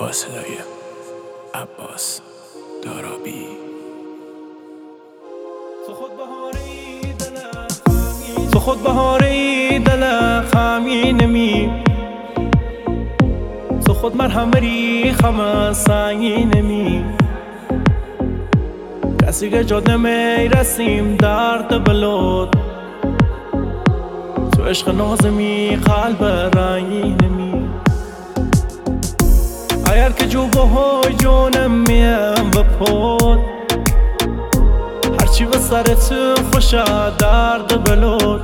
با صدای عباس دارابی. تو خود بهاری دل خمینمی، تو خود مرهمری خم سنگینمی. کسی که جد نمیرسیم درد بلود، تو عشق نازمی قلب رنگینمی. اگر که جو بهای جونم میم بپود، هرچی به سرت خوشه درد بلود.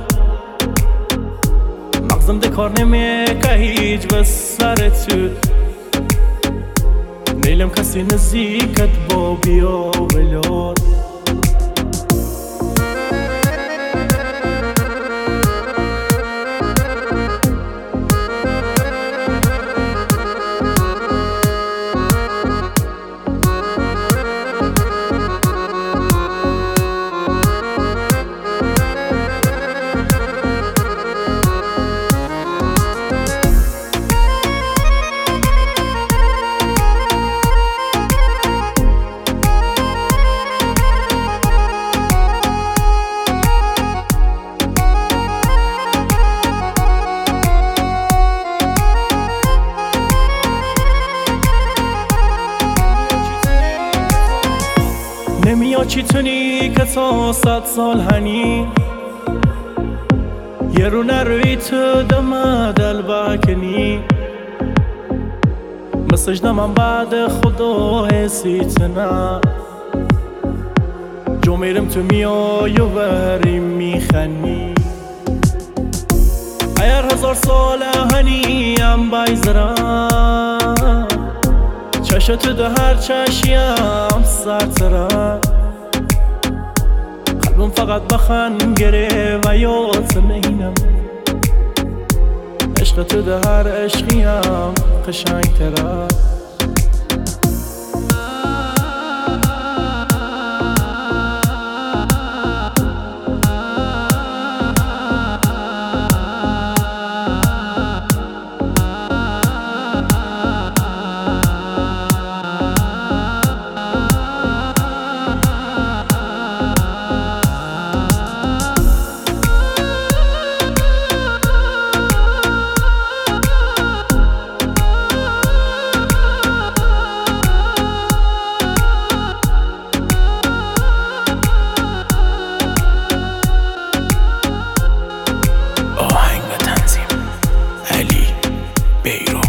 مغزم دکار نمیکه هیچ به سرت، نیلم کسی نزدیکت با بیا بلود. نمیا چی تونی که تا 100 سال هنی، یه رو نروی تو دم دل بکنی. مسج من بعد خدا حسیت نه، جو میرم تو میای و بری میخنی. اگر 1000 سال هنیم بیزرم، چشت ده هر چشیم سرتره. قلبم فقط بخن گره و یاد نینم، عشق تو ده هر عشقیم قشنگ تره. آهنگ و تنظیم علی بیرو.